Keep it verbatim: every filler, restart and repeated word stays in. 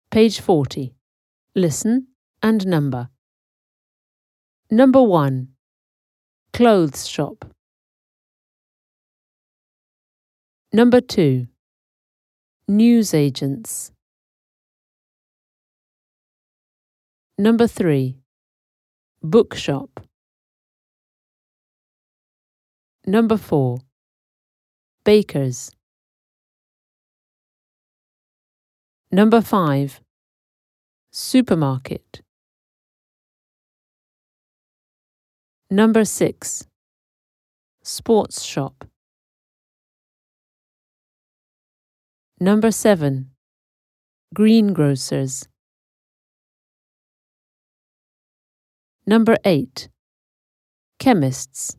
Page forty. Listen and number. Number one. Clothes shop. Number two. Newsagents. Number three. Bookshop. Number four. Bakers. Number five. Supermarket. Number six. Sports shop. Number seven. Greengrocers. Number eight. Chemists.